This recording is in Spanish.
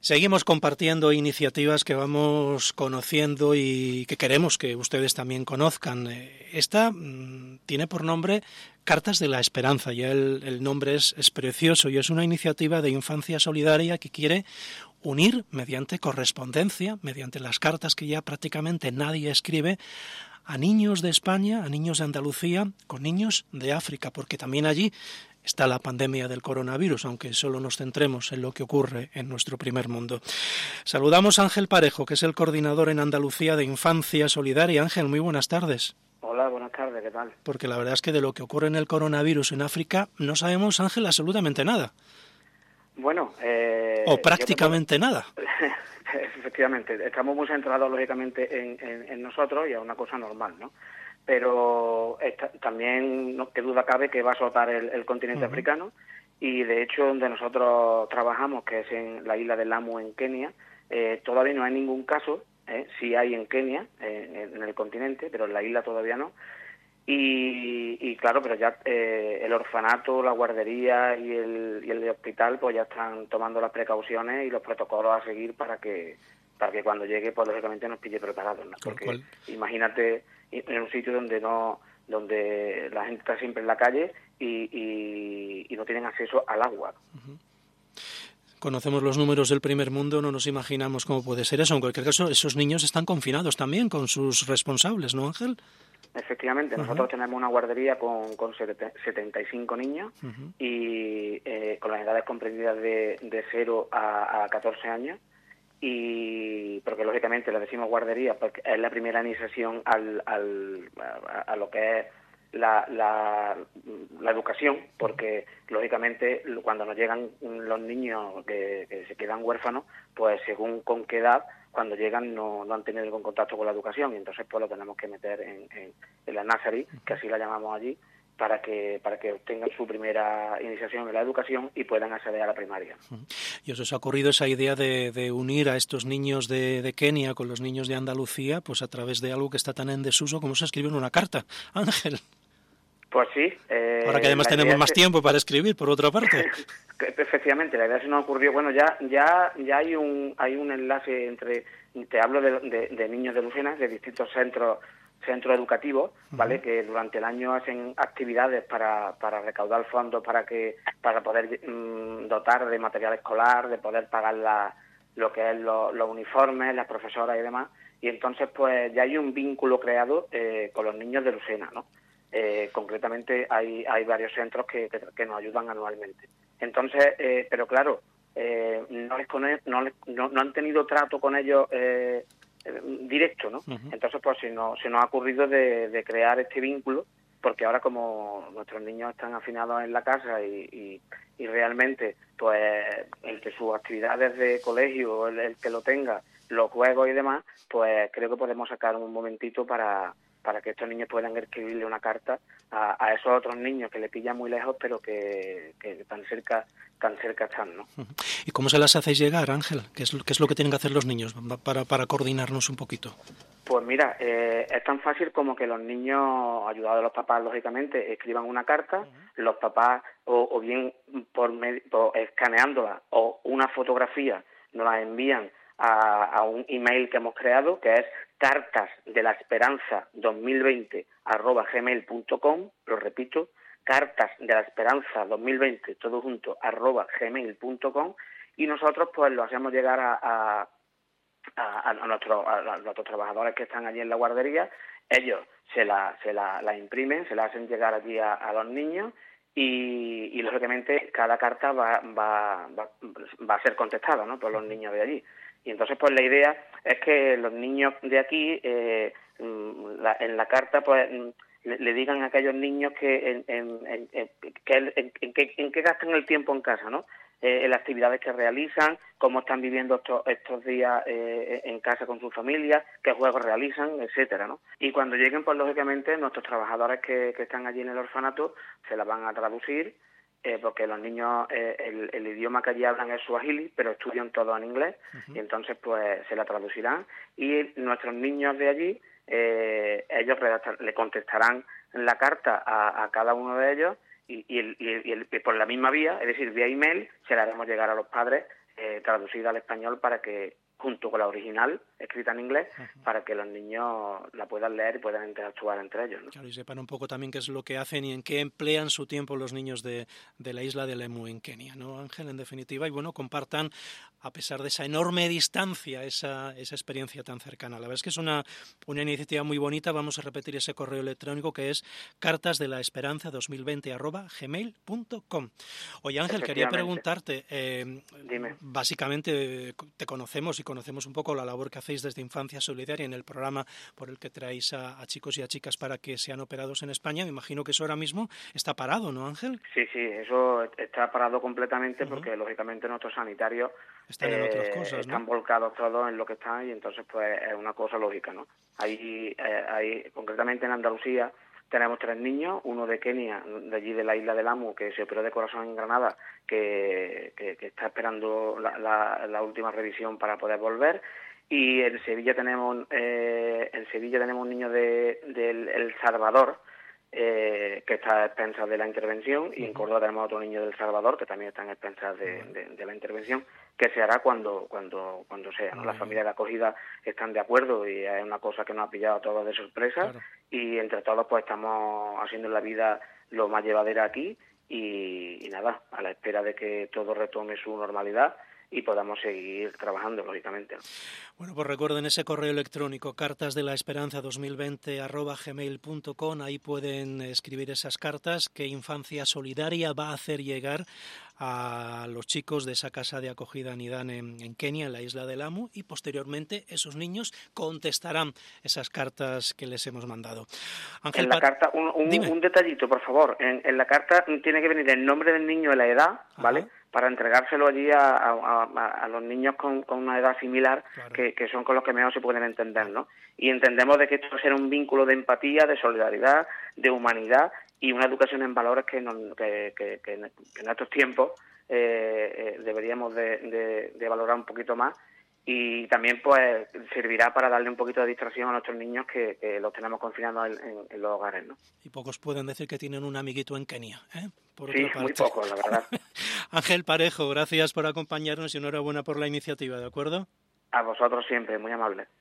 Seguimos compartiendo iniciativas que vamos conociendo y que queremos que ustedes también conozcan. Esta tiene por nombre Cartas de la Esperanza. Ya el nombre es precioso y es una iniciativa de infancia solidaria que quiere unir mediante correspondencia, mediante las cartas que ya prácticamente nadie escribe, a niños de España, a niños de Andalucía, con niños de África, porque también allí está la pandemia del coronavirus, aunque solo nos centremos en lo que ocurre en nuestro primer mundo. Saludamos a Ángel Parejo, que es el coordinador en Andalucía de Infancia Solidaria. Ángel, muy buenas tardes. Hola, buenas tardes, ¿qué tal? Porque la verdad es que de lo que ocurre en el coronavirus en África no sabemos, Ángel, absolutamente nada. Bueno, o prácticamente nada. Efectivamente, estamos muy centrados lógicamente en nosotros y es una cosa normal, ¿no? Pero también no que duda cabe que va a azotar el continente africano, y de hecho donde nosotros trabajamos, que es en la isla de Lamu en Kenia, todavía no hay ningún caso. Sí hay en Kenia, en el continente, pero en la isla todavía no. Y claro, pero ya el orfanato, la guardería y el hospital pues ya están tomando las precauciones y los protocolos a seguir para que cuando llegue pues lógicamente nos pille preparados, ¿no? Porque imagínate en un sitio donde la gente está siempre en la calle y no tienen acceso al agua. Conocemos los números del primer mundo, no nos imaginamos cómo puede ser eso. En cualquier caso, esos niños están confinados también con sus responsables, ¿no, Ángel? Efectivamente, nosotros tenemos una guardería con 75 niños y con las edades comprendidas de 0 a 14 años, y porque lógicamente le decimos guardería porque es la primera iniciación a lo que es la educación, porque lógicamente cuando nos llegan los niños que se quedan huérfanos, pues según con qué edad, cuando llegan no han tenido ningún contacto con la educación, y entonces pues lo tenemos que meter en la nursery, que así la llamamos allí, para que obtengan su primera iniciación en la educación y puedan acceder a la primaria. ¿Y os ha ocurrido esa idea de unir a estos niños de Kenia con los niños de Andalucía, pues a través de algo que está tan en desuso como es escribir una carta, Ángel? Pues sí. Ahora que además tenemos más tiempo para escribir, por otra parte. Efectivamente, la idea se nos ocurrió. Bueno, ya hay un enlace entre, te hablo de niños de Lucena, de distintos centros educativos, ¿vale? Que durante el año hacen actividades para recaudar fondos para poder dotar de material escolar, de poder pagar lo que es los uniformes, las profesoras y demás. Y entonces, pues ya hay un vínculo creado con los niños de Lucena, ¿no? Concretamente hay varios centros que nos ayudan anualmente. Entonces, pero claro, no han tenido trato con ellos directo, ¿no? Entonces, pues se nos ha ocurrido de crear este vínculo, porque ahora como nuestros niños están afinados en la casa y realmente, pues entre sus actividades de colegio, el que lo tenga, los juegos y demás, pues creo que podemos sacar un momentito para que estos niños puedan escribirle una carta a esos otros niños que le pillan muy lejos, pero que tan cerca están, ¿no? ¿Y cómo se las hacéis llegar, Ángel? ¿Qué es lo que tienen que hacer los niños para coordinarnos un poquito? Pues mira, es tan fácil como que los niños, ayudados de los papás, lógicamente, escriban una carta, los papás, o bien por escaneándola o una fotografía, nos la envían a un email que hemos creado, que es cartasdelasperanza2020@gmail.com, lo repito, cartasdelasperanza2020, todo junto, @gmail.com, y nosotros pues lo hacemos llegar a nuestros trabajadores que están allí en la guardería. Ellos se la imprimen, se la hacen llegar allí a los niños, y lógicamente cada carta va a ser contestada, ¿no?, por los niños de allí. Y entonces pues la idea es que los niños de aquí en la carta pues le digan a aquellos niños que en qué gastan el tiempo en casa, ¿no? En las actividades que realizan, cómo están viviendo estos días en casa con su familia, qué juegos realizan, etcétera, ¿no? Y cuando lleguen, pues lógicamente nuestros trabajadores que están allí en el orfanato se la van a traducir, porque los niños el idioma que allí hablan es suajili, pero estudian todo en inglés, y entonces pues se la traducirán, y nuestros niños de allí ellos le contestarán la carta a cada uno de ellos, y por la misma vía, es decir, vía email, se la haremos llegar a los padres traducida al español para que, junto con la original, escrita en inglés, para que los niños la puedan leer y puedan interactuar entre ellos, ¿no? Claro, y sepan un poco también qué es lo que hacen y en qué emplean su tiempo los niños de la isla de Lemu en Kenia, ¿no, Ángel? En definitiva, y bueno, compartan, a pesar de esa enorme distancia, esa experiencia tan cercana. La verdad es que es una iniciativa muy bonita. Vamos a repetir ese correo electrónico que es cartasdelaesperanza2020@gmail.com. Oye, Ángel, quería preguntarte, Dime. básicamente te conocemos y conocemos un poco la labor que hacéis desde Infancia Solidaria en el programa por el que traéis a chicos y a chicas para que sean operados en España. Me imagino que eso ahora mismo está parado, ¿no, Ángel? Sí, eso está parado completamente porque, lógicamente, nuestros sanitarios están en otras cosas, están volcados todos en lo que están, y entonces pues es una cosa lógica, ¿no? Hay concretamente en Andalucía tenemos 3 niños, uno de Kenia, de allí de la isla de Lamu, que se operó de corazón en Granada, que está esperando la última revisión para poder volver. Y en Sevilla tenemos un niño de El Salvador, que está a expensas de la intervención, y en Córdoba tenemos otro niño del Salvador que también está en expensas de la intervención, que se hará cuando sea, ¿no? Las familias de acogida están de acuerdo y es una cosa que nos ha pillado a todos de sorpresa, claro. Y entre todos pues estamos haciendo la vida lo más llevadera aquí y nada, a la espera de que todo retome su normalidad y podamos seguir trabajando, lógicamente, ¿no? Bueno, pues recuerden ese correo electrónico, cartasdelaesperanza2020@gmail.com. Ahí pueden escribir esas cartas que Infancia Solidaria va a hacer llegar a los chicos de esa casa de acogida Nidan en Kenia, en la isla de Lamu, y posteriormente esos niños contestarán esas cartas que les hemos mandado. Ángel, en la carta, un detallito, por favor. En la carta tiene que venir el nombre del niño y la edad, ¿vale? Para entregárselo allí a los niños con una edad similar, claro. que son con los que mejor se pueden entender, ¿no? Y entendemos de que esto será un vínculo de empatía, de solidaridad, de humanidad y una educación en valores que en estos tiempos deberíamos de valorar un poquito más. Y también pues servirá para darle un poquito de distracción a nuestros niños que los tenemos confinados en los hogares, ¿no? Y pocos pueden decir que tienen un amiguito en Kenia, ¿eh? Por sí, otra parte. Muy pocos, la verdad. Ángel Parejo, gracias por acompañarnos y enhorabuena por la iniciativa, ¿de acuerdo? A vosotros siempre, muy amable.